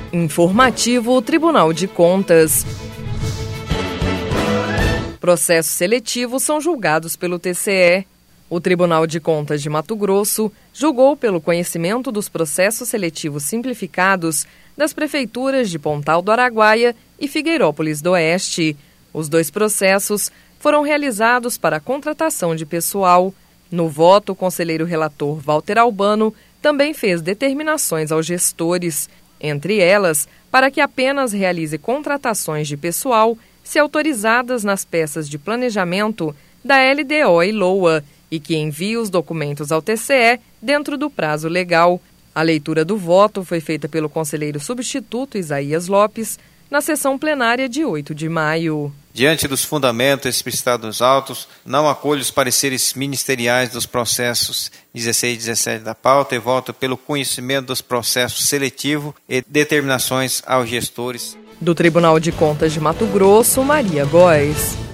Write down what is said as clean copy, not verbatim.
Informativo Tribunal de Contas. Processos seletivos são julgados pelo TCE. O Tribunal de Contas de Mato Grosso julgou pelo conhecimento dos processos seletivos simplificados das prefeituras de Pontal do Araguaia e Figueirópolis do Oeste. Os dois processos foram realizados para a contratação de pessoal. No voto, o conselheiro relator Walter Albano também fez determinações aos gestores, entre elas, para que apenas realize contratações de pessoal se autorizadas nas peças de planejamento da LDO e LOA e que envie os documentos ao TCE dentro do prazo legal. A leitura do voto foi feita pelo conselheiro substituto Isaías Lopes na sessão plenária de 8 de maio. Diante dos fundamentos explicitados nos autos, não acolho os pareceres ministeriais dos processos 16 e 17 da pauta e voto pelo conhecimento dos processos seletivos e determinações aos gestores. Do Tribunal de Contas de Mato Grosso, Maria Góes.